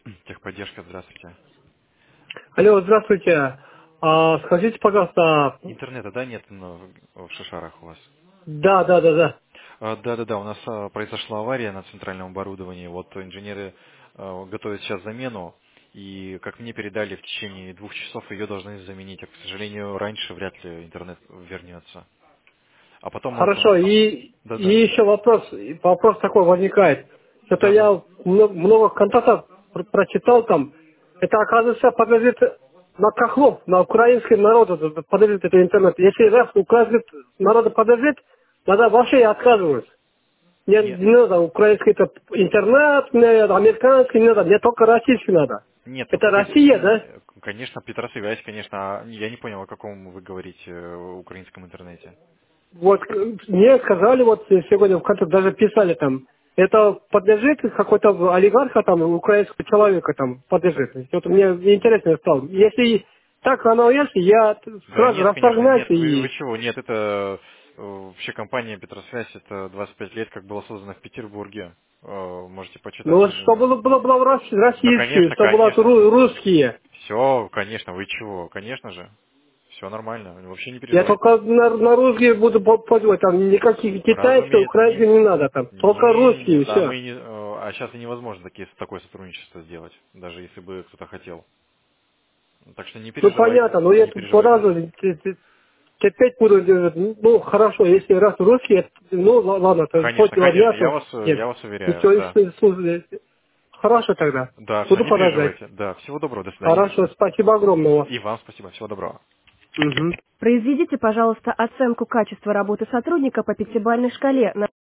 Техподдержка, здравствуйте. Алло, здравствуйте. Скажите, пожалуйста, Интернета, да, нет в Шишарах у вас? да. Да, у нас произошла авария на центральном оборудовании. Вот инженеры готовят сейчас замену, и, как мне передали, в течение 2 часов ее должны заменить. А, к сожалению, раньше вряд ли интернет вернется. А потом может у нас... Хорошо, и Да-да. еще вопрос такой возникает. Это Да-да. я много контактов прочитал там. Это, оказывается, подлежит на Кахлов, на украинский народ подлежит это интернет. Если раз украинский народ подлежит, надо вообще отказывать. Мне Нет, не надо украинский это интернет, мне надо американский, не надо, мне только российский надо. нет, Это Россия, да? конечно, Петросвязь, конечно. Я не понял, о каком вы говорите украинском интернете. Вот мне сказали, вот сегодня в конце даже писали там, это подлежит какой-то олигарха там, украинского человека там подлежит. Вот мне интересно стало. Если так оно есть, я Да сразу нет, конечно, расторгнусь нет, вы и... чего, нет, это вообще компания Петросвязь, это 25 лет, как была создана в Петербурге. Можете почитать. Ну, что было в Да, российские, конечно, что было конечно. русские. Все, конечно, вы чего, конечно же. Все нормально, вообще не Я переживайте. только на русские буду пользовать, там никаких китайских, Разумеется, украинских не надо, там только не, русские, да, все. мы не, а сейчас и невозможно такое сотрудничество сделать, даже если бы кто-то хотел. Так что не Ну понятно, переживайте, но я не тут переживайте. сразу терпеть буду, ну хорошо, если раз русские, ну ладно, то хоть Конечно, два дня, конечно, то нет. я вас И уверяю, все, да. хорошо тогда. Да, все, Буду не подождать. переживайте. Да, всего доброго, до свидания. Хорошо, спасибо огромного. И вам спасибо, всего доброго. Произведите, пожалуйста, оценку качества работы сотрудника по пятибалльной шкале.